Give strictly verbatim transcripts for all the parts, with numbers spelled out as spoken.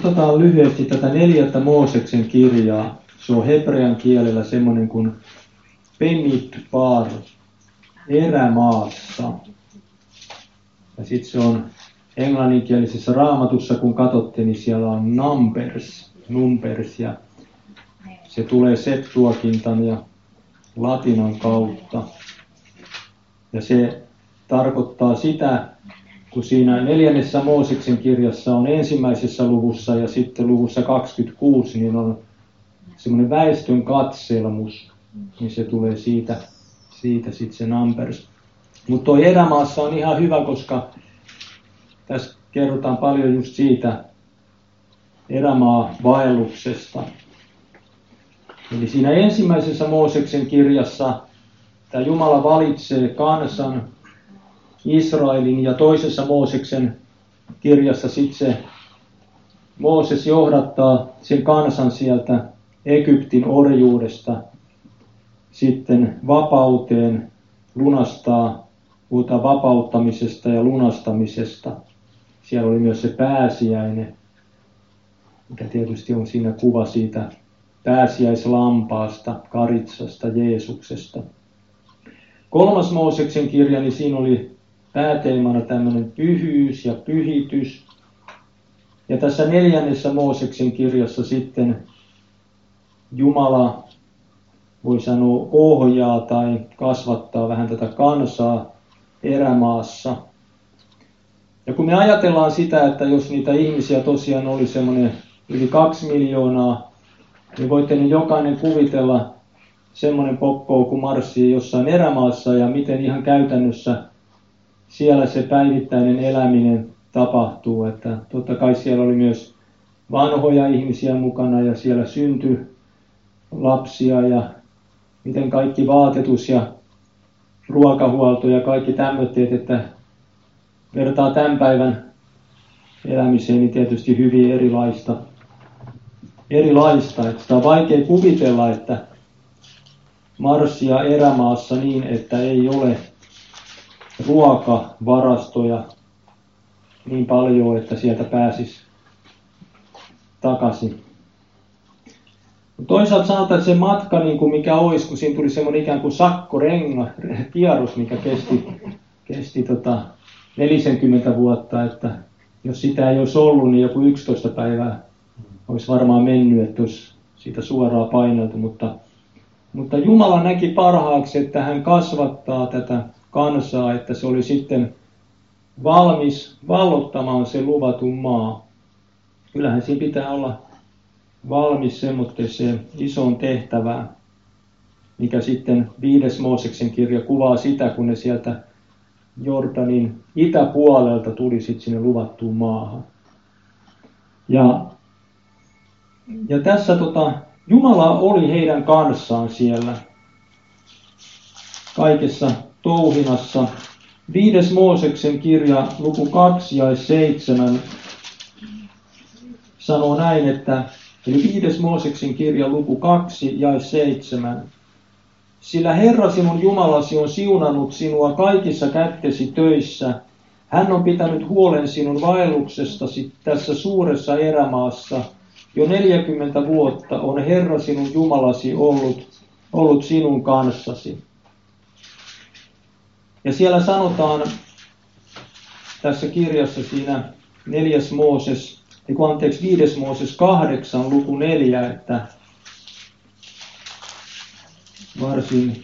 Katsotaan lyhyesti tätä neljättä Mooseksen kirjaa. Se on hebrean kielellä semmoinen kuin Bemidbar, erämaassa. Ja sitten se on englanninkielisessä raamatussa, kun katsotte, niin siellä on numbers, numbers ja se tulee Septuagintan ja latinan kautta. Ja se tarkoittaa sitä, kun siinä neljännessä Mooseksen kirjassa on ensimmäisessä luvussa ja sitten luvussa kaksikymmentäkuusi, niin on semmoinen väestön katselmus, niin se tulee siitä, siitä sitten se numbers. Mutta tuo erämaassa on ihan hyvä, koska tässä kerrotaan paljon just siitä erämaa-vaelluksesta. Eli siinä ensimmäisessä Mooseksen kirjassa tämä Jumala valitsee kansan Israelin ja toisessa Mooseksen kirjassa sitten se Mooses johdattaa sen kansan sieltä Egyptin orjuudesta sitten vapauteen, lunastaa, puhutaan vapauttamisesta ja lunastamisesta. Siellä oli myös se pääsiäinen, mikä tietysti on siinä kuva siitä pääsiäislampaasta, karitsasta, Jeesuksesta. Kolmas Mooseksen kirja, niin siinä oli pääteemana tämmöinen pyhyys ja pyhitys. Ja tässä neljännessä Mooseksen kirjassa sitten Jumala, voi sanoa, ohjaa tai kasvattaa vähän tätä kansaa erämaassa. Ja kun me ajatellaan sitä, että jos niitä ihmisiä tosiaan oli semmoinen yli kaksi miljoonaa, niin voitte nyt jokainen kuvitella semmoinen poppo, kun marssii jossain erämaassa ja miten ihan käytännössä siellä se päivittäinen eläminen tapahtuu. Että totta kai siellä oli myös vanhoja ihmisiä mukana ja siellä syntyi lapsia ja miten kaikki vaatetus ja ruokahuolto ja kaikki tämmöitteet, että vertaa tämän päivän elämiseen, niin tietysti hyvin erilaista. erilaista. Että sitä on vaikea kuvitella, että marssia erämaassa niin, että ei ole ruokavarastoja niin paljon, että sieltä pääsisi takaisin. Toisaalta sanotaan, että se matka, niin kuin mikä olisi, kun siinä tuli semmoinen ikään kuin sakkorenga, kierros, mikä kesti, kesti tota neljäkymmentä vuotta, että jos sitä ei olisi ollut, niin joku yksitoista päivää olisi varmaan mennyt, että olisi siitä suoraan paineltu, mutta, mutta Jumala näki parhaaksi, että hän kasvattaa tätä kansaa, että se oli sitten valmis vallottamaan se luvatun maa. Kyllähän siinä pitää olla valmis semmoiseen isoon tehtävään, mikä sitten viides Mooseksen kirja kuvaa sitä, kun ne sieltä Jordanin itäpuolelta tuli sitten sinne luvattuun maahan. Ja, ja tässä tota, Jumala oli heidän kanssaan siellä kaikessa touhinassa. Viides Mooseksen kirja, luku kaksi ja seitsemän sanoo näin, että eli viides Mooseksen kirja, luku kaksi ja seitsemän. Sillä Herra sinun Jumalasi on siunannut sinua kaikissa kättesi töissä. Hän on pitänyt huolen sinun vaelluksestasi tässä suuressa erämaassa. Jo neljäkymmentä vuotta on Herra sinun Jumalasi ollut, ollut sinun kanssasi. Ja siellä sanotaan tässä kirjassa siinä neljäs Mooses, anteeksi viides Mooses kahdeksan, luku neljä, että varsin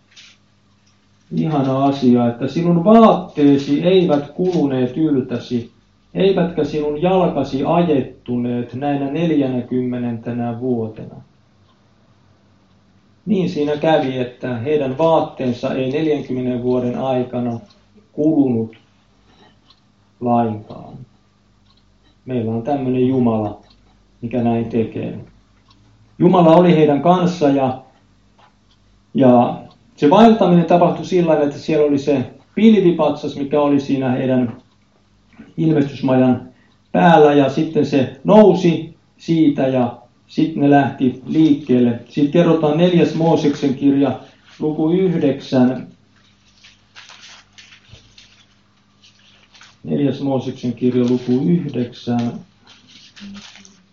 ihana asia, että sinun vaatteesi eivät kuluneet yltäsi, eivätkä sinun jalkasi ajettuneet näinä neljänäkymmenentenä vuotena. Niin siinä kävi, että heidän vaatteensa ei neljänkymmenen vuoden aikana kulunut lainkaan. Meillä on tämmöinen Jumala, mikä näin tekee. Jumala oli heidän kanssa ja, ja se vaeltaminen tapahtui sillä tavalla, että siellä oli se pilvipatsas, mikä oli siinä heidän ilmestysmajan päällä ja sitten se nousi siitä ja sitten ne lähti liikkeelle. Sitten kerrotaan neljäs Mooseksen kirja, luku yhdeksän. Neljäs Mooseksen kirja, luku yhdeksän.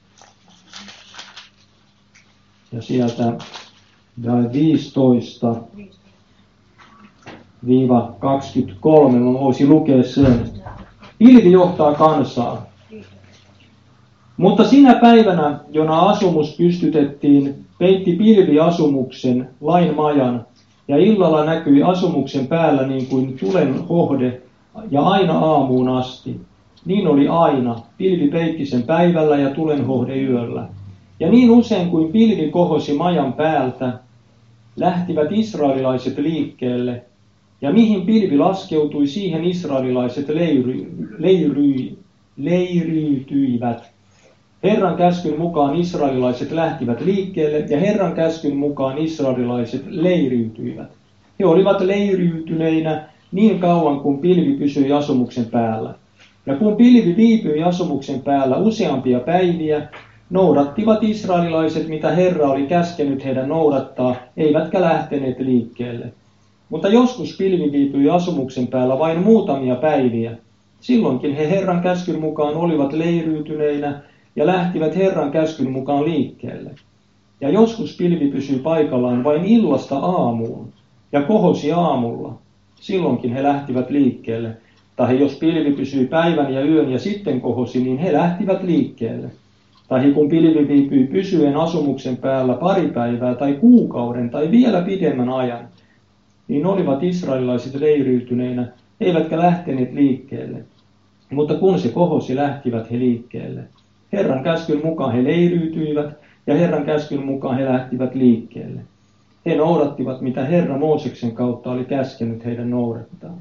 Ja sieltä jae viisitoista kaksikymmentäkolme, mä voisin lukea sen. Pilvi johtaa kansaa. Mutta sinä päivänä, jona asumus pystytettiin, peitti pilvi asumuksen lain majan, ja illalla näkyi asumuksen päällä niin kuin tulen hohde, ja aina aamuun asti. Niin oli aina. Pilvi peitti sen päivällä ja tulen hohde yöllä. Ja niin usein kuin pilvi kohosi majan päältä, lähtivät israelilaiset liikkeelle, ja mihin pilvi laskeutui, siihen israelilaiset leiry, leiry, leiriytyivät. Herran käskyn mukaan israelilaiset lähtivät liikkeelle, ja Herran käskyn mukaan israelilaiset leiriytyivät. He olivat leiriytyneinä niin kauan, kun pilvi pysyi asumuksen päällä. Ja kun pilvi viipyi asumuksen päällä useampia päiviä, noudattivat israelilaiset, mitä Herra oli käskenyt heidän noudattaa, eivätkä lähteneet liikkeelle. Mutta joskus pilvi viipyi asumuksen päällä vain muutamia päiviä. Silloinkin he Herran käskyn mukaan olivat leiriytyneinä ja lähtivät Herran käskyn mukaan liikkeelle. Ja joskus pilvi pysyi paikallaan vain illasta aamuun ja kohosi aamulla. Silloinkin he lähtivät liikkeelle. Tai jos pilvi pysyi päivän ja yön ja sitten kohosi, niin he lähtivät liikkeelle. Tai kun pilvi viipyi pysyen asumuksen päällä pari päivää tai kuukauden tai vielä pidemmän ajan, niin olivat israelilaiset leiriytyneinä, eivätkä lähteneet liikkeelle. Mutta kun se kohosi, lähtivät he liikkeelle. Herran käskyn mukaan he leiriytyivät, ja Herran käskyn mukaan he lähtivät liikkeelle. He noudattivat, mitä Herra Mooseksen kautta oli käskenyt heidän noudattaa.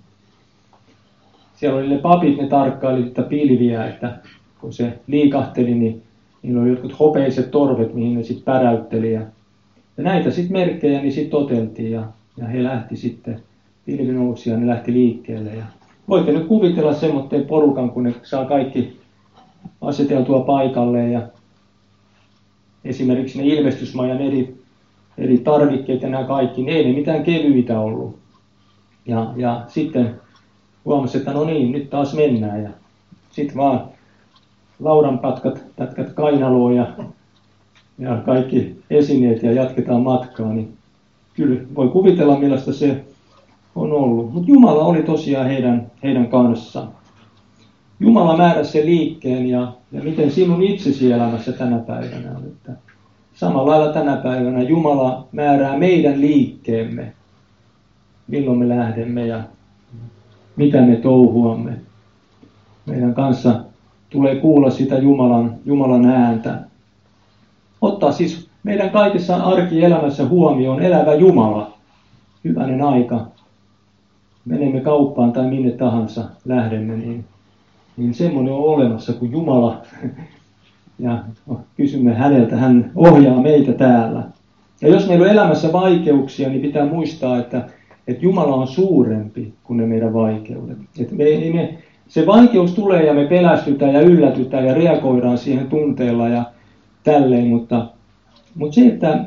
Siellä oli ne papit, ne tarkkailivat sitä pilviä, että kun se liikahteli, niin niillä oli jotkut hopeiset torvet, mihin ne sitten päräytteli. Ja, ja näitä sitten merkkejä niin sitten toteltiin, ja, ja he lähti sitten, pilvi nousi ja ne lähti liikkeelle. Ja voitte nyt kuvitella semmoinen porukan, kun ne saa kaikki aseteltua paikalleen, ja esimerkiksi ne ilmestysmajan eri, eri tarvikkeet ja nämä kaikki, niin ei ne mitään kevyitä ollut. Ja, ja sitten huomasi, että no niin, nyt taas mennään, ja sitten vaan laudanpätkät pätkät kainaloon ja, ja kaikki esineet ja jatketaan matkaa, niin kyllä voi kuvitella, millaista se on ollut. Mutta Jumala oli tosiaan heidän, heidän kanssaan. Jumala määräsi sen liikkeen, ja, ja miten sinun itsesi elämässä tänä päivänä on. Että samalla lailla tänä päivänä Jumala määrää meidän liikkeemme, milloin me lähdemme ja mitä me touhuamme. Meidän kanssa tulee kuulla sitä Jumalan, Jumalan ääntä. Ottaa siis meidän kaikessa arkielämässä huomioon elävä Jumala. Hyvänen aika. Menemme kauppaan tai minne tahansa lähdemme, niin, niin semmoinen on olemassa kuin Jumala. Ja kysymme häneltä, hän ohjaa meitä täällä. Ja jos meillä on elämässä vaikeuksia, niin pitää muistaa, että, että Jumala on suurempi kuin ne meidän vaikeudet. Että me, me, se vaikeus tulee ja me pelästytään ja yllätytään ja reagoidaan siihen tunteella ja tälleen, mutta, mutta se, että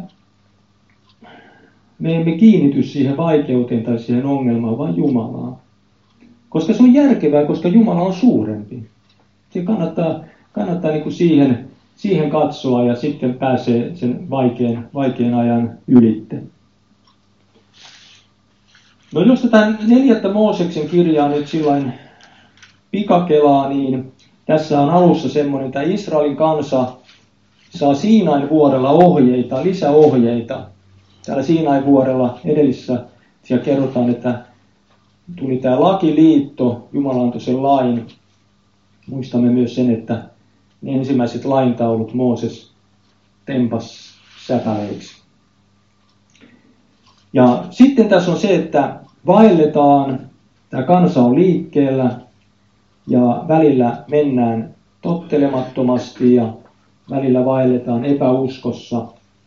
me emme kiinnity siihen vaikeuteen tai siihen ongelmaan, vaan Jumalaan. Koska se on järkevää, koska Jumala on suurempi. Se kannattaa, kannattaa niin kuin siihen, siihen katsoa ja sitten pääsee sen vaikean, vaikean ajan ylitte. No jos tätä neljättä Mooseksen kirjaa nyt sillain pikakelaa, niin tässä on alussa semmoinen, että Israelin kansa saa Siinain vuorella ohjeita, lisäohjeita. Täällä Siinain vuorella edellisessä siellä kerrotaan, että tuli tämä lakiliitto, Jumala antoi sen lain. Muistamme myös sen, että ne ensimmäiset laintaulut Mooses tempas säpäleiksi. Ja sitten tässä on se, että vaelletaan, tämä kansa on liikkeellä ja välillä mennään tottelemattomasti ja välillä vaelletaan epäuskossa.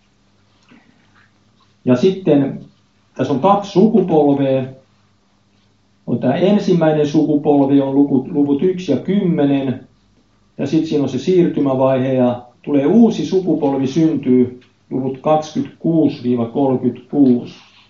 Ja sitten tässä on kaksi sukupolvea. On tämä ensimmäinen sukupolvi, on luvut, luvut yksi ja kymmenen. Ja sitten siinä on se siirtymävaihe ja tulee uusi sukupolvi syntyy, luvut kaksikymmentäkuusi kolmekymmentäkuusi.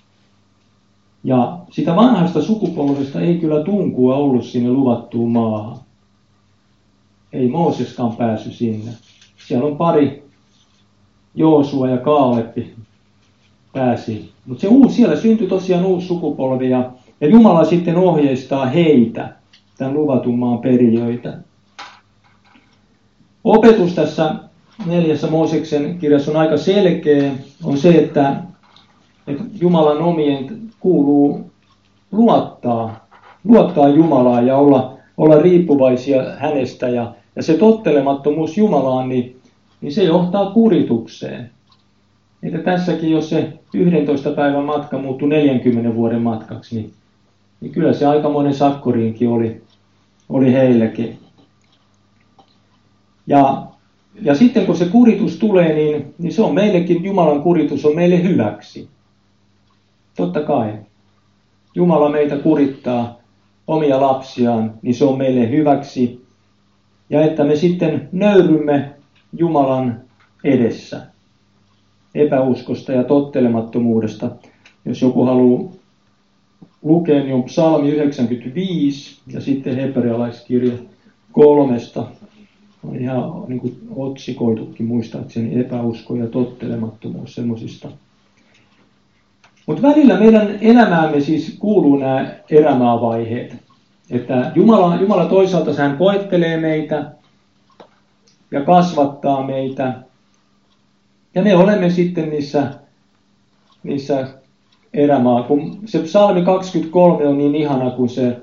Ja sitä vanhasta sukupolvesta ei kyllä tunkua ollut sinne luvattuun maahan. Ei Mooseskaan päässyt sinne. Siellä on pari Joosua ja Kaaleppi pääsi. Mutta se uusi, siellä syntyi tosiaan uusi sukupolvi ja, ja Jumala sitten ohjeistaa heitä, tämän luvatun maan perijöitä. Opetus tässä neljässä Mooseksen kirjassa on aika selkeä, on se, että, että Jumalan omien kuuluu luottaa, luottaa Jumalaan ja olla, olla riippuvaisia hänestä. Ja, ja se tottelemattomuus Jumalaan, niin, niin se johtaa kuritukseen. Että tässäkin, jos se yhdentoista päivän matka muuttui neljänkymmenen vuoden matkaksi, niin, niin kyllä se aikamoinen sakkoriinkin oli, oli heillekin. Ja, ja sitten kun se kuritus tulee, niin, niin se on meillekin, Jumalan kuritus on meille hyväksi. Totta kai. Jumala meitä kurittaa omia lapsiaan, niin se on meille hyväksi. Ja että me sitten nöyrymme Jumalan edessä epäuskosta ja tottelemattomuudesta. Jos joku haluaa lukea, niin on psalmi yhdeksänkymmentäviisi ja sitten hebrealaiskirja kolmesta. On ihan niin kuin otsikoitukin muistaakseni epäusko ja tottelemattomuus semmoisista. Mutta välillä meidän elämäämme siis kuuluu nämä erämaavaiheet. Että Jumala, Jumala toisaalta hän koettelee meitä ja kasvattaa meitä. Ja me olemme sitten niissä, niissä erämaa. Kun se psalmi kaksikymmentäkolme on niin ihana, kun se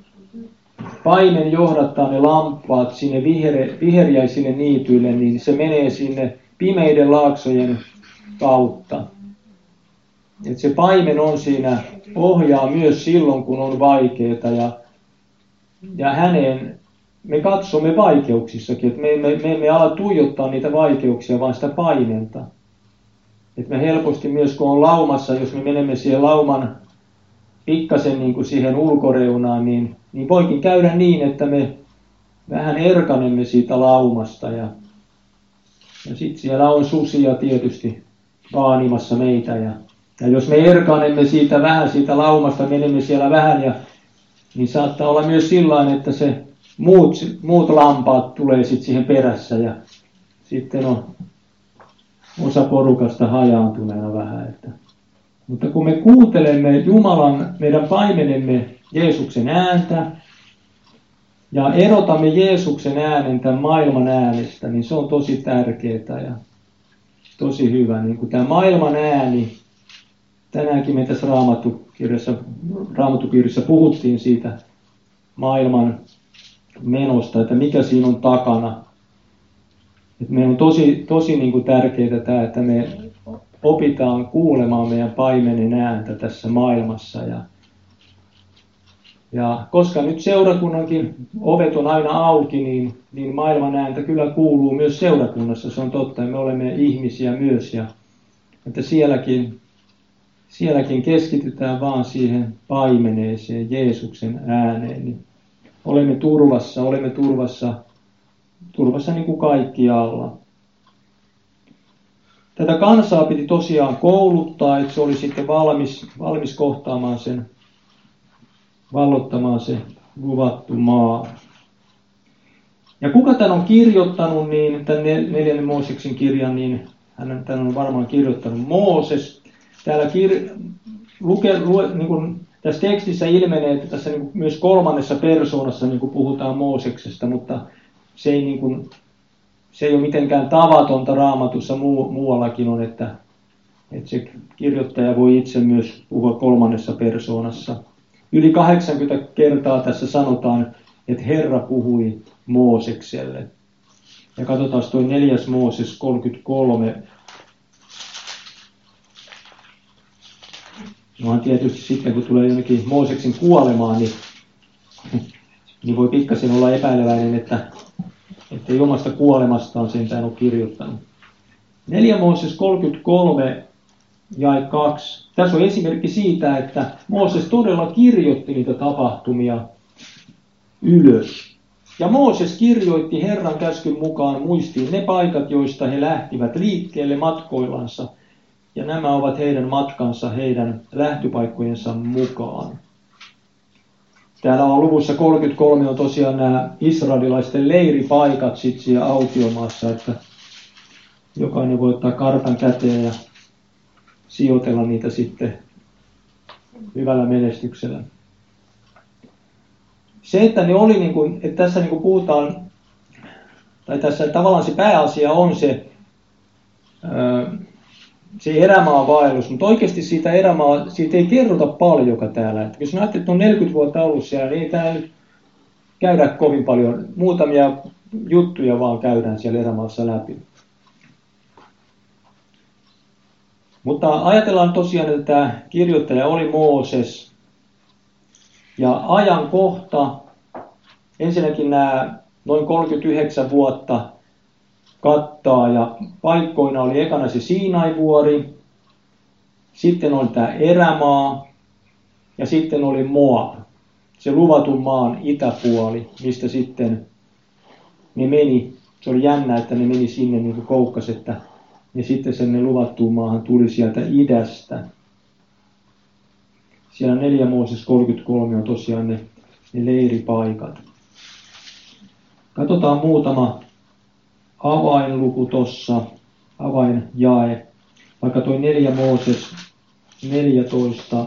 paimen johdattaa ne lampaat sinne viher, viheriäisille niityille, niin se menee sinne pimeiden laaksojen kautta. Et se paimen on siinä, ohjaa myös silloin, kun on vaikeaa. Ja, ja häneen me katsomme vaikeuksissakin. Et me, me, me emme ala tuijottaa niitä vaikeuksia, vaan sitä paimenta. Et me helposti myös, kun on laumassa, jos me menemme siihen lauman pikkasen niin kuin siihen ulkoreunaan, niin, niin voikin käydä niin, että me vähän erkanemme siitä laumasta. Ja, ja sitten siellä on susia tietysti vaanimassa meitä. Ja, ja jos me erkanemme siitä vähän siitä laumasta, menemme siellä vähän, ja, niin saattaa olla myös sillain, että se muut, muut lampaat tulee sitten siihen perässä. Ja sitten on osa porukasta hajaantuneena vähän. Että. Mutta kun me kuuntelemme Jumalan, meidän paimenemme Jeesuksen ääntä ja erotamme Jeesuksen äänen tämän maailman äänestä, niin se on tosi tärkeää ja tosi hyvä. Niin kuin tämä maailman ääni, tänäänkin me tässä Raamatukirjassa, Raamatukirjassa puhuttiin siitä maailman menosta, että mikä siinä on takana. Että meidän on tosi, tosi niin kuin tärkeää tämä, että me opitaan kuulemaan meidän paimenen ääntä tässä maailmassa. Ja, ja koska nyt seurakunnankin ovet on aina auki, niin, niin maailman ääntä kyllä kuuluu myös seurakunnassa. Se on totta, me olemme ihmisiä myös. Ja, että sielläkin, sielläkin keskitytään vaan siihen paimeneeseen Jeesuksen ääneen. Niin olemme turvassa, olemme turvassa, turvassa niin kuin kaikkialla. Tätä kansaa piti tosiaan kouluttaa, että se oli sitten valmis, valmis kohtaamaan sen, vallottamaan se luvattu maa. Ja kuka tämän on kirjoittanut, niin tämän neljännen Mooseksen kirjan, niin hän tämän on varmaan kirjoittanut Mooses. Täällä kir, luke, lue, niin kuin tässä tekstissä ilmenee, että tässä niin kuin myös kolmannessa persoonassa niin kuin puhutaan Mooseksesta, mutta se ei niin kuin Se ei ole mitenkään tavatonta Raamatussa, muu, muuallakin on, että, että se kirjoittaja voi itse myös puhua kolmannessa persoonassa. Yli kahdeksankymmentä kertaa tässä sanotaan, että Herra puhui Moosekselle. Ja katsotaan tuo neljäs Mooses kolmekymmentäkolme. No tietysti sitten, kun tulee jonnekin Mooseksen kuolemaan, niin, niin voi pikkasen olla epäileväinen, että ettei omasta kuolemastaan sentään ole kirjoittanut. neljäs Mooses kolmekymmentäkolme jae kaksi. Tässä on esimerkki siitä, että Mooses todella kirjoitti niitä tapahtumia ylös. Ja Mooses kirjoitti Herran käskyn mukaan muistiin ne paikat, joista he lähtivät liikkeelle matkoillansa. Ja nämä ovat heidän matkansa heidän lähtöpaikkojensa mukaan. Täällä on luvussa kolmekymmentäkolme on tosiaan nämä israelilaisten leiripaikat sitten siellä autiomaassa, että jokainen voi ottaa kartan käteen ja sijoitella niitä sitten hyvällä menestyksellä. Se, että ne oli, niin kuin, että tässä niin kuin puhutaan, tai tässä tavallaan se pääasia on se, se erämaan vaellus, mutta oikeasti siitä erämaa, siitä ei kerrota paljonkaan täällä. Että jos ajattelee, että on neljäkymmentä vuotta ollut siellä, niin ei täällä nyt käydä kovin paljon. Muutamia juttuja vaan käydään siellä erämaassa läpi. Mutta ajatellaan tosiaan, että tämä kirjoittaja oli Mooses. Ja ajankohta, ensinnäkin nämä noin kolmekymmentäyhdeksän vuotta kattaa, ja paikkoina oli ekana se Siinai-vuori, sitten oli tämä erämaa, ja sitten oli Moab, se luvatun maan itäpuoli, mistä sitten ne meni. Se oli jännä, että ne meni sinne niin kuin koukkas, että ja sitten sen luvattuun maahan tuli sieltä idästä. Siellä neljä Mooses kolmekymmentäkolme on tosiaan ne, ne leiripaikat. Katsotaan muutama avainluku tuossa, avainjae. Vaikka toi neljä Mooses neljätoista,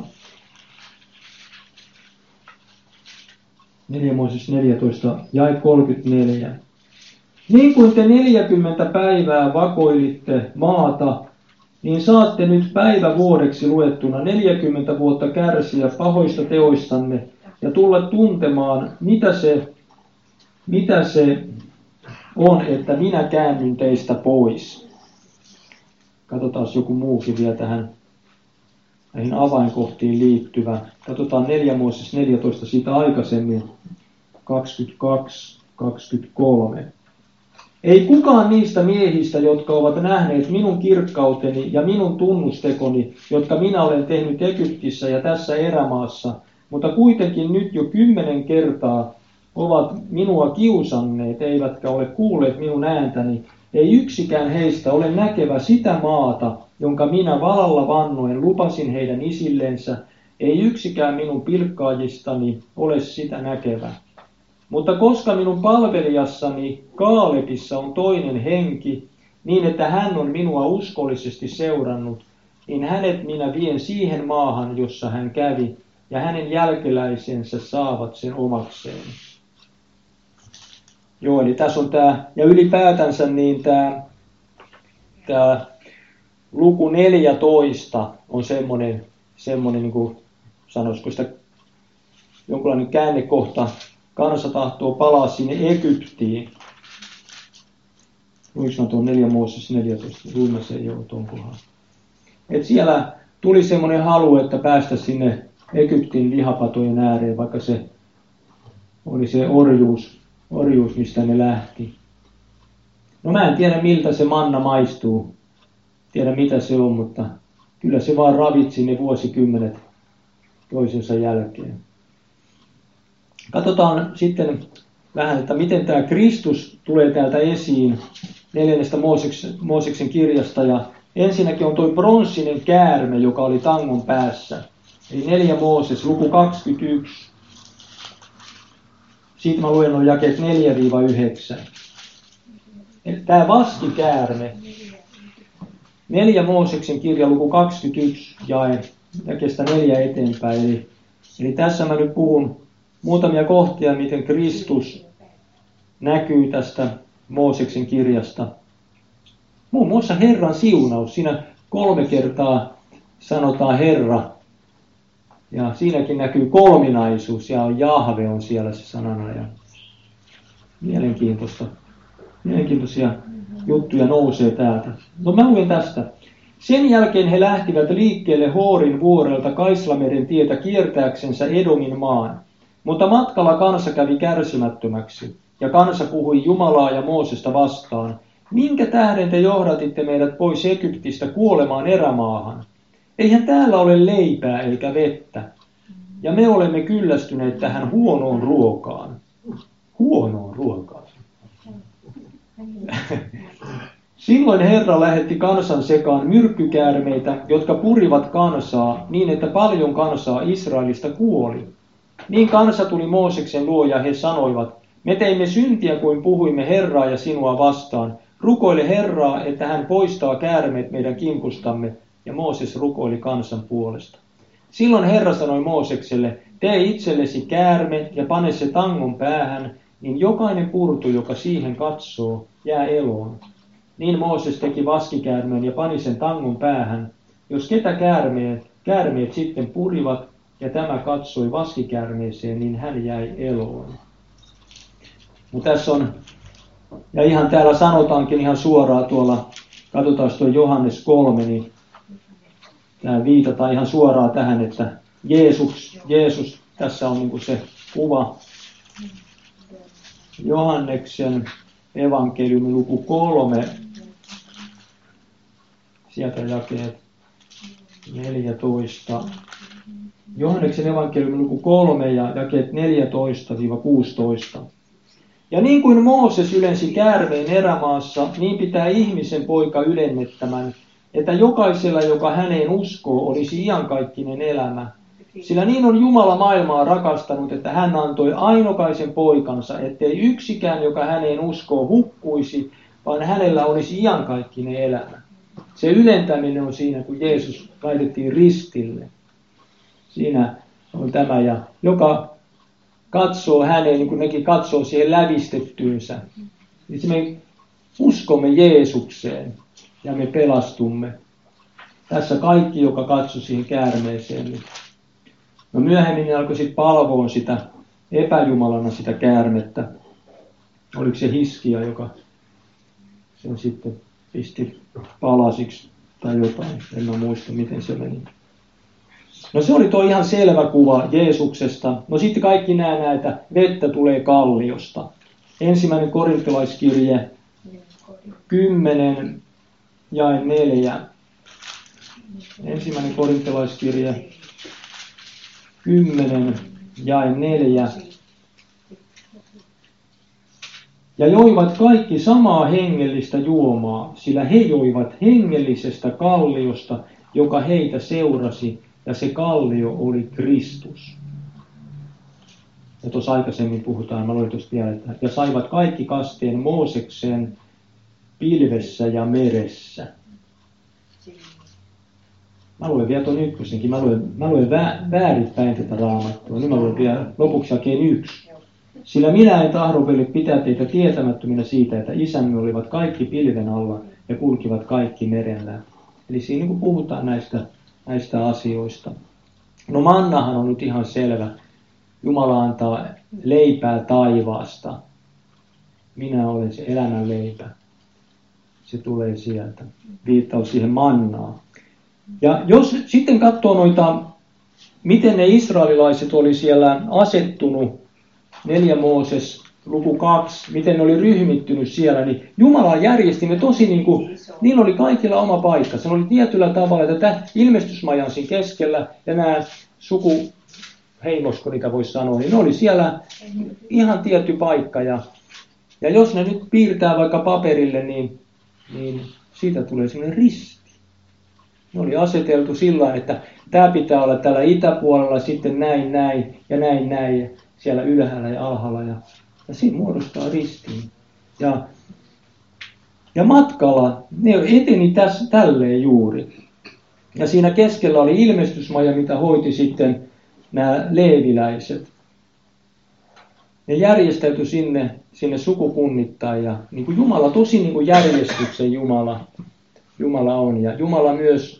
neljä Mooses neljätoista, jae kolmekymmentäneljä. Niin kuin te neljäkymmentä päivää vakoilitte maata, niin saatte nyt päivä vuodeksi luettuna neljäkymmentä vuotta kärsiä pahoista teoistanne ja tulla tuntemaan, mitä se, mitä se on, että minä käännyn teistä pois. Katsotaan joku muukin vielä tähän näihin avainkohtiin liittyvä. Katsotaan neljä Mooses neljätoista siitä aikaisemmin, kaksikymmentäkaksi kaksikymmentäkolme. Ei kukaan niistä miehistä, jotka ovat nähneet minun kirkkauteni ja minun tunnustekoni, jotka minä olen tehnyt Egyptissä ja tässä erämaassa, mutta kuitenkin nyt jo kymmenen kertaa ovat minua kiusanneet, eivätkä ole kuulleet minun ääntäni. Ei yksikään heistä ole näkevä sitä maata, jonka minä valalla vannoen lupasin heidän isillensä. Ei yksikään minun pilkkaajistani ole sitä näkevä. Mutta koska minun palvelijassani Kaalebissa on toinen henki, niin että hän on minua uskollisesti seurannut, niin hänet minä vien siihen maahan, jossa hän kävi, ja hänen jälkeläisensä saavat sen omakseen. Joo, eli tässä on tämä, ja ylipäätänsä niin tämä, tämä luku neljätoista on semmoinen, semmoinen niin kuin sanoisiko sitä jonkinlainen käännekohta. Kansa tahtoo palaa sinne Egyptiin. Luinko mä tuon neljä Mooses neljätoista? Luin se ei ole tuon kohdalla. Et siellä tuli semmoinen halu, että päästä sinne Egyptin lihapatojen ääreen, vaikka se oli se orjuus, orjuus, mistä ne lähti. No mä en tiedä, miltä se manna maistuu. Tiedä, mitä se on, mutta kyllä se vaan ravitsi ne vuosikymmenet toisensa jälkeen. Katsotaan sitten vähän, että miten tämä Kristus tulee täältä esiin neljännestä Mooseksen kirjasta. Ja ensinnäkin on tuo pronssinen käärme, joka oli tangon päässä. Eli neljä Mooses, luku kaksikymmentäyksi. Siitä mä luen on jakeet neljä yhdeksän. Tämä vaskikäärme. neljä Mooseksen kirja, luku kaksikymmentäyksi, jae jakeesta neljä eteenpäin. Eli, eli tässä mä nyt puhun muutamia kohtia, miten Kristus näkyy tästä Mooseksen kirjasta. Muun muassa Herran siunaus. Siinä kolme kertaa sanotaan Herra. Ja siinäkin näkyy kolminaisuus ja Jahve on siellä se sanana. Ja mielenkiintoista. Mielenkiintoisia juttuja nousee täältä. No mä luen tästä. Sen jälkeen he lähtivät liikkeelle Hoorin vuorelta Kaislameren tietä kiertääksensä Edomin maan. Mutta matkalla kansa kävi kärsimättömäksi, ja kansa puhui Jumalaa ja Moosesta vastaan. Minkä tähden te johdatitte meidät pois Egyptistä kuolemaan erämaahan? Eihän täällä ole leipää eikä vettä, ja me olemme kyllästyneet tähän huonoon ruokaan. Huonoon ruokaan. Silloin Herra lähetti kansan sekaan myrkkykäärmeitä, jotka purivat kansaa niin, että paljon kansaa Israelista kuoli. Niin kansa tuli Mooseksen luo ja he sanoivat, me teimme syntiä kuin puhuimme Herraa ja sinua vastaan. rukoile Herraa, että hän poistaa käärmeet meidän kimpustamme, ja Mooses rukoili kansan puolesta. Silloin Herra sanoi Moosekselle, tee itsellesi käärme ja pane se tangon päähän, niin jokainen purtu, joka siihen katsoo, jää eloon. Niin Mooses teki vaskikäärmeen ja pani sen tangon päähän. Jos ketä käärmeet, käärmeet sitten purivat ja tämä katsoi vaskikäärmeeseen, niin hän jäi eloon. No tässä on, ja ihan täällä sanotaankin ihan suoraan tuolla, katsotaan tuo Johannes kolme, niin tämä viitataan ihan suoraan tähän, että Jeesus, Jeesus tässä on niin kuin se kuva. Johanneksen evankeliumi luku kolme, sieltä jakeet neljätoista. Johanneksen evankeliumi luku kolme ja jakeet neljätoista kuusitoista. Ja niin kuin Mooses ylensi käärmeen erämaassa, niin pitää ihmisen poika ylennettämän, että jokaisella, joka häneen uskoo, olisi iankaikkinen elämä. Sillä niin on Jumala maailmaa rakastanut, että hän antoi ainokaisen poikansa, ettei yksikään, joka häneen uskoo, hukkuisi, vaan hänellä olisi iankaikkinen elämä. Se ylentäminen on siinä, kun Jeesus laitettiin ristille. Siinä on tämä, ja joka katsoo häneen, niin kuin nekin katsoo siihen lävistettyynsä. Niin me uskomme Jeesukseen ja me pelastumme. Tässä kaikki, joka katsoi siihen käärmeeseen. Niin no myöhemmin ne alkoi sitten palvoon sitä epäjumalana sitä käärmettä. Oliko se Hiskia, joka sen sitten pisti palasiksi tai jotain. En mä muista, miten se meni. No se oli tuo ihan selvä kuva Jeesuksesta. No sitten kaikki nämä näitä, vettä tulee kalliosta. Ensimmäinen korintolaiskirje, kymmenen jae neljä. Ensimmäinen korintolaiskirje, kymmenen jae neljä. Ja joivat kaikki samaa hengellistä juomaa, sillä he joivat hengellisestä kalliosta, joka heitä seurasi, ja se kallio oli Kristus. Ja tuossa aikaisemmin puhutaan, mä luin tuosta vielä, että ja saivat kaikki kasteen Mooseksen pilvessä ja meressä. Mä luen vielä tuon ykkösenkin, mä luen, mä luen vä, väärinpäin tätä raamattua. Nyt mä luen vielä lopuksi jakeen yksi. Sillä minä en tahdo vielä pitää teitä tietämättöminä siitä, että isämme olivat kaikki pilven alla ja kulkivat kaikki merellä. Eli siinä niin kuin puhutaan näistä, näistä asioista. No mannahan on nyt ihan selvä. Jumala antaa leipää taivaasta. Minä olen se elämän leipä. Se tulee sieltä. Viittaus siihen mannaan. Ja jos sitten katsoo noita, miten ne israelilaiset oli siellä asettunut, neljä Mooses, luku kaksi, miten ne oli ryhmittynyt siellä, niin Jumala järjesti ne tosi niin kuin, niillä oli kaikilla oma paikka. Se oli tietyllä tavalla, että tämä ilmestysmaja siinä keskellä ja nämä sukuheimosko, niitä voisi sanoa, niin ne oli siellä ihan tietty paikka. Ja, ja jos ne nyt piirtää vaikka paperille, niin, niin siitä tulee sellainen risti. Ne oli aseteltu sillä tavalla, että tämä pitää olla täällä itäpuolella, sitten näin, näin ja näin, näin, siellä ylhäällä ja alhaalla. Ja, ja siinä muodostaa ristiin. Ja, ja matkalla ne eteni tässä, tälleen juuri. Ja siinä keskellä oli ilmestysmaja, mitä hoiti sitten nämä leeviläiset. Ne järjestäytyi sinne, sinne sukukunnittain. Ja niin kuin Jumala, tosi niin kuin järjestyksen Jumala, Jumala on. Ja Jumala myös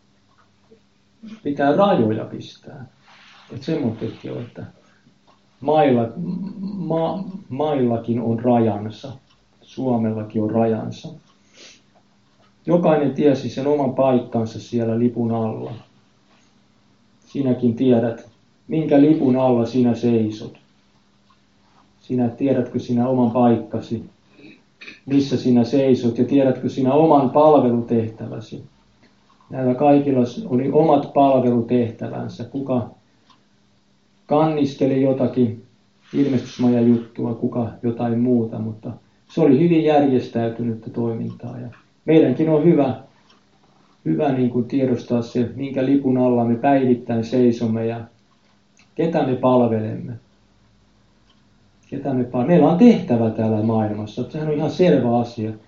pitää rajoja pistää. Että semmoisetkin on, että mailla, ma, maillakin on rajansa. Suomellakin on rajansa. Jokainen tiesi sen oman paikkansa siellä lipun alla. Sinäkin tiedät, minkä lipun alla sinä seisot. Sinä tiedätkö sinä oman paikkasi, missä sinä seisot, ja tiedätkö sinä oman palvelutehtäväsi. Näillä kaikilla oli omat palvelutehtävänsä. Kuka kannisteli jotakin ilmestysmajan juttua, kuka jotain muuta, mutta se oli hyvin järjestäytynyttä toimintaa. Ja meidänkin on hyvä, hyvä niin kuin tiedostaa se, minkä lipun alla me päivittäin seisomme ja ketä me palvelemme. Ketä me palvelemme. Meillä on tehtävä täällä maailmassa. Sehän on ihan selvä asia.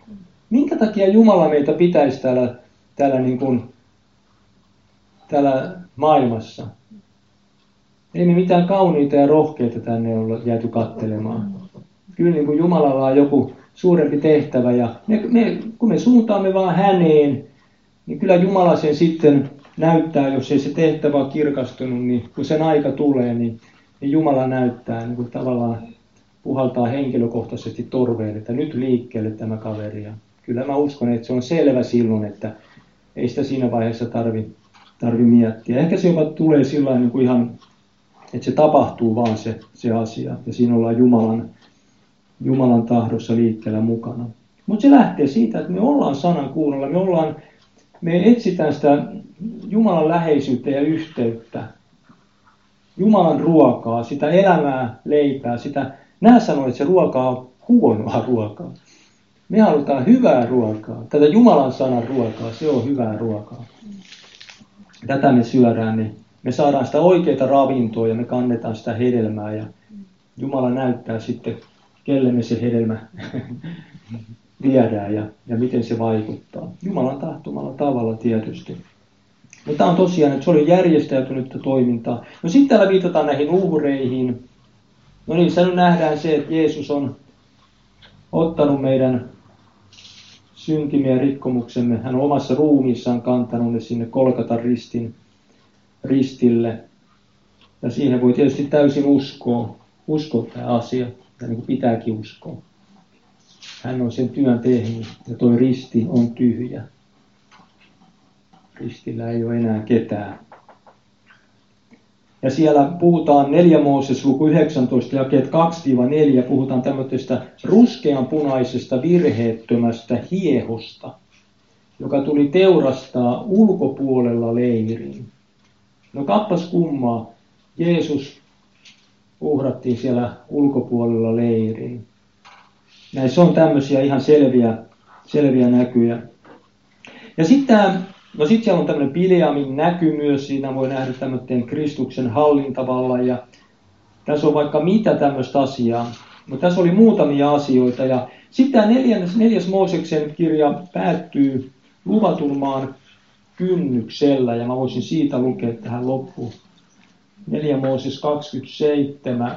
minkä takia Jumala meitä pitäisi täällä, täällä, niin kuin, täällä maailmassa? Ei me mitään kauniita ja rohkeita tänne olla jääty katselemaan. Kyllä niin kuin Jumalalla on joku suurempi tehtävä ja me, me, kun me suuntaamme vaan häneen, niin kyllä Jumala sen sitten näyttää, jos ei se tehtävä ole kirkastunut, niin kun sen aika tulee, niin, niin Jumala näyttää, niin kuin tavallaan puhaltaa henkilökohtaisesti torveen, että nyt liikkeelle tämä kaveri. Ja kyllä mä uskon, että se on selvä silloin, että ei sitä siinä vaiheessa tarvi, tarvi miettiä. Ehkä se jopa tulee sillä niin kuin ihan, että se tapahtuu vaan se, se asia ja siinä ollaan Jumalan, Jumalan tahdossa liikkeellä mukana. Mutta se lähtee siitä, että me ollaan sanan kuunnella, me ollaan Me etsitään sitä Jumalan läheisyyttä ja yhteyttä, Jumalan ruokaa, sitä elämää, leipää, sitä, nämä sanoo, että se ruoka on huonoa ruokaa. Me halutaan hyvää ruokaa, tätä Jumalan sanan ruokaa, se on hyvää ruokaa. Tätä me syödään, niin me saadaan sitä oikeaa ravintoa ja me kannetaan sitä hedelmää ja Jumala näyttää sitten, kelle me se hedelmä viedään ja, ja miten se vaikuttaa. Jumalan tahtomalla tavalla tietysti. Mutta tämä on tosiaan, että se oli järjestäytynyttä toimintaa. No sitten täällä viitataan näihin uhreihin. No niin, nyt nähdään se, että Jeesus on ottanut meidän syntimme ja rikkomuksemme. Hän on omassa ruumiissaan kantanut ne sinne Golgatan ristin, ristille. Ja siihen voi tietysti täysin uskoa, uskoa tämä asia, ja niin kuin pitääkin uskoa. Hän on sen työn tehnyt ja tuo risti on tyhjä. Ristillä ei ole enää ketään. Ja siellä puhutaan neljä Mooses luku yhdeksäntoista jakeet kaksi neljä, puhutaan tämmöisestä ruskeanpunaisesta virheettömästä hiehosta, joka tuli teurastaa ulkopuolella leiriin. No kappas kummaa, Jeesus uhrattiin siellä ulkopuolella leiriin. Näissä on tämmöisiä ihan selviä, selviä näkyjä. Ja sitten no sit siellä on tämmöinen Bileamin näky myös, siinä voi nähdä tämmöinen Kristuksen hallintavallan ja tässä on vaikka mitä tämmöistä asiaa. No tässä oli muutamia asioita ja sitten tämä neljäs, neljäs Mooseksen kirja päättyy luvatun maan kynnyksellä ja mä voisin siitä lukea tähän loppuun. neljä Mooses kaksikymmentäseitsemän.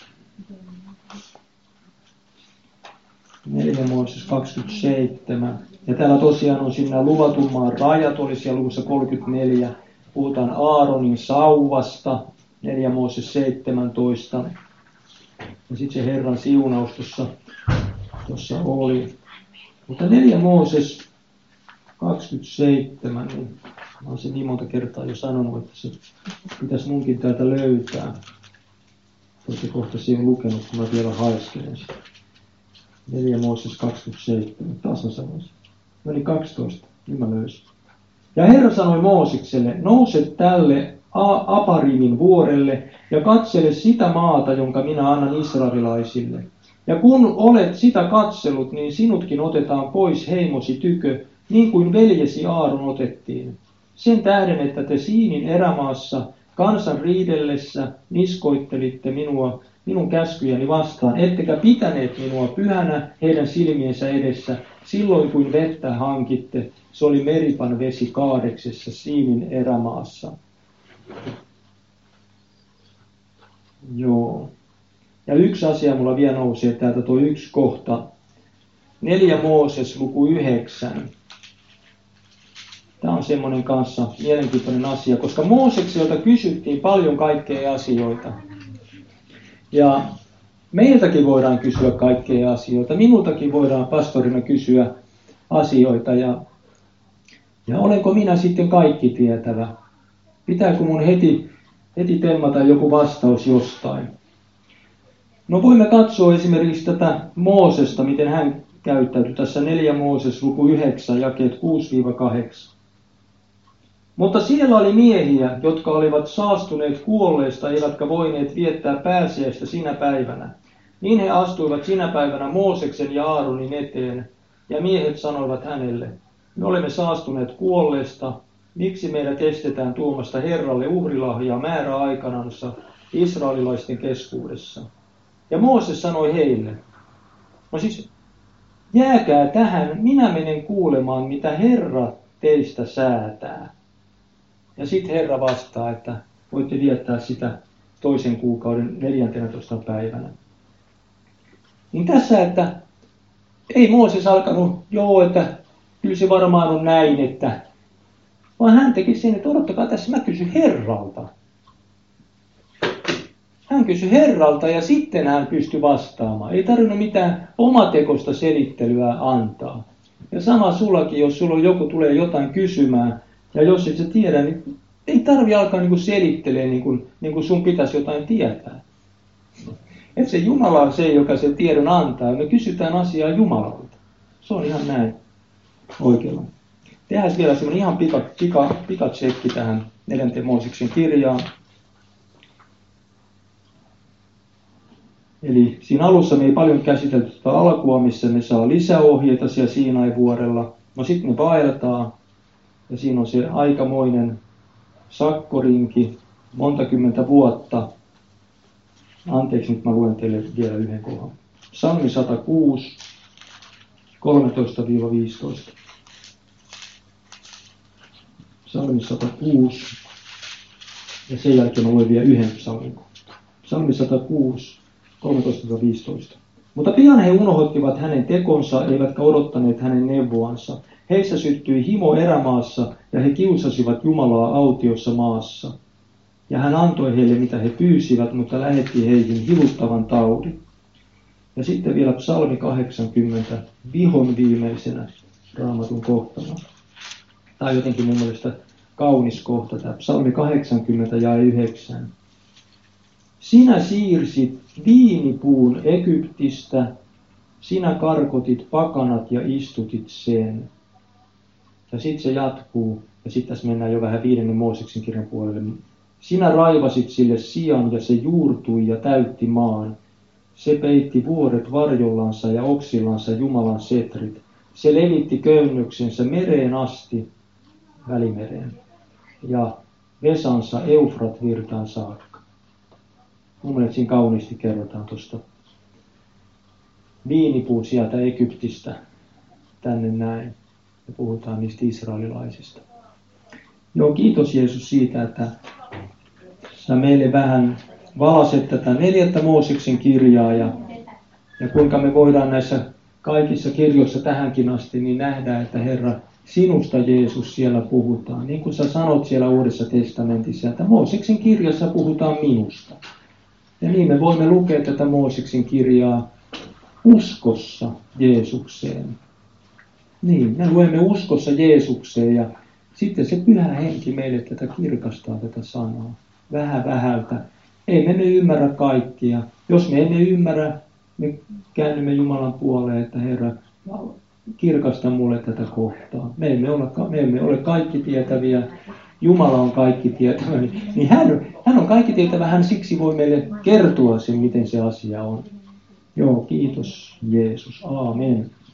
neljä Mooses kaksikymmentäseitsemän. Ja täällä tosiaan on siinä luvatun maan rajat, oli siellä luvussa kolmekymmentäneljä. Puhutaan Aaronin sauvasta, neljä Mooses seitsemäntoista. Ja sitten se Herran siunaus tuossa, tuossa oli. Mutta neljä Mooses kaksikymmentäseitsemän, niin mä olen sen niin monta kertaa jo sanonut, että se pitäisi munkin täältä löytää. Tosi kohta siihen lukenut, kun mä vielä haiskelen sitä. neljä Mooses kaksikymmentäseitsemän, taas mä sanoisin. Eli kaksitoista, niin mä löysin. Ja Herra sanoi Moosekselle, nouse tälle Aparimin vuorelle ja katsele sitä maata, jonka minä annan israelilaisille. Ja kun olet sitä katsellut, niin sinutkin otetaan pois heimosi tykö, niin kuin veljesi Aaron otettiin. Sen tähden, että te Siinin erämaassa kansan riidellessä niskoittelitte minua, minun käskyjäni vastaan, ettekä pitäneet minua pyhänä heidän silmiensä edessä, silloin kuin vettä hankitte, se oli Meripan vesi Kaadeksessa Siinin erämaassa. Joo. Ja yksi asia mulla vielä nousee täältä tuo yksi kohta. neljä Mooses luku yhdeksän. Tämä on semmoinen kanssa mielenkiintoinen asia, koska Moosekselta kysyttiin paljon kaikkea asioita. Ja meiltäkin voidaan kysyä kaikkea asioita. Minultakin voidaan pastorina kysyä asioita. Ja, ja olenko minä sitten kaikki tietävä? Pitääkö mun heti, heti temmata joku vastaus jostain? No voimme katsoa esimerkiksi tätä Moosesta, miten hän käyttäytyi tässä neljä Mooses luku yhdeksän, jakeet kuusi kahdeksan. Mutta siellä oli miehiä, jotka olivat saastuneet kuolleesta, eivätkä voineet viettää pääsiäistä sinä päivänä. Niin he astuivat sinä päivänä Mooseksen ja Aaronin eteen, ja miehet sanoivat hänelle, me olemme saastuneet kuolleesta, miksi meidät estetään tuomasta Herralle uhrilahjaa määräaikanansa israelilaisten keskuudessa. Ja Mooses sanoi heille, no siis Jääkää tähän, minä menen kuulemaan, mitä Herra teistä säätää. Ja sitten Herra vastaa, että voitte viettää sitä toisen kuukauden neljäntenätoista päivänä. Niin tässä, että ei Mooses alkanut, joo, että kyllä se varmaan on näin, että vaan hän teki sen, että odottakaa tässä, mä kysyn Herralta. Hän kysyi Herralta ja sitten hän pystyi vastaamaan. Ei tarvinnut mitään omatekoista selittelyä antaa. Ja sama sullakin, jos sulla joku tulee jotain kysymään, ja jos et sä tiedä, niin ei tarvi alkaa niinku selittelemään, niin kuin, niin kuin sun pitäisi jotain tietää. Että se Jumala on se, joka sen tiedon antaa, ja me kysytään asiaa Jumalalta. Se on ihan näin oikealla. Tehdään vielä semmoinen ihan pika, pika, pikatsekki tähän neljänteen Mooseksen kirjaan. Eli siinä alussa me ei paljon käsitelty tätä alkua, missä ne saa lisäohjeita siellä Siinain-vuorella. No sitten ne vaeltaa, ja siinä on se aikamoinen sakkorinki, monta kymmentä vuotta. Anteeksi, nyt mä luen teille vielä yhden kohdan. Psalmi sata kuusi, kolmetoista viisitoista. Psalmi sata kuusi, ja sen jälkeen mä luen vielä yhden psalmin. Psalmi sata kuusi, kolmetoista viisitoista. Mutta pian he unohtivat hänen tekonsa, eivätkä odottaneet hänen neuvoansa. Heissä syttyi himo erämaassa, ja he kiusasivat Jumalaa autiossa maassa. Ja hän antoi heille, mitä he pyysivät, mutta lähetti heihin hivuttavan taudin. Ja sitten vielä psalmi kahdeksankymmentä, vihon viimeisenä Raamatun kohtana. Tämä on jotenkin mun mielestä kaunis kohta, tämä psalmi kahdeksankymmentä ja yhdeksän. Sinä siirsit viinipuun Egyptistä, sinä karkotit pakanat ja istutit sen. Ja sitten se jatkuu, ja sitten tässä mennään jo vähän viidennen Mooseksen kirjan puolelle. Sinä raivasit sille sian, ja se juurtui ja täytti maan. Se peitti vuoret varjollansa ja oksillansa Jumalan setrit. Se levitti köynnöksensä mereen asti, Välimereen, ja vesansa Eufrat-virtaan saakka. Mun mielestä siinä kauniisti kerrotaan tuosta viinipuu sieltä Egyptistä tänne näin. Ja puhutaan niistä israelilaisista. Joo, kiitos Jeesus siitä, että sä meille vähän valaset tätä neljättä Mooseksen kirjaa ja, ja kuinka me voidaan näissä kaikissa kirjoissa tähänkin asti niin nähdä, että Herra, sinusta Jeesus siellä puhutaan. Niin kuin sä sanot siellä Uudessa testamentissa, että Mooseksen kirjassa puhutaan minusta. Ja niin me voimme lukea tätä Mooseksen kirjaa uskossa Jeesukseen. Niin, me luemme uskossa Jeesukseen ja sitten se Pyhä Henki meille tätä kirkastaa tätä sanaa. Vähän vähältä. Ei me emme ymmärrä kaikkia. Jos me emme ymmärrä, me käännymme Jumalan puoleen, että Herra, kirkasta mulle tätä kohtaa. Me emme ole, me emme ole kaikki tietäviä. Jumala on kaikki tietävä. Niin hän, hän on kaikki tietävä. Hän siksi voi meille kertoa sen, miten se asia on. Joo, kiitos Jeesus. Aamen.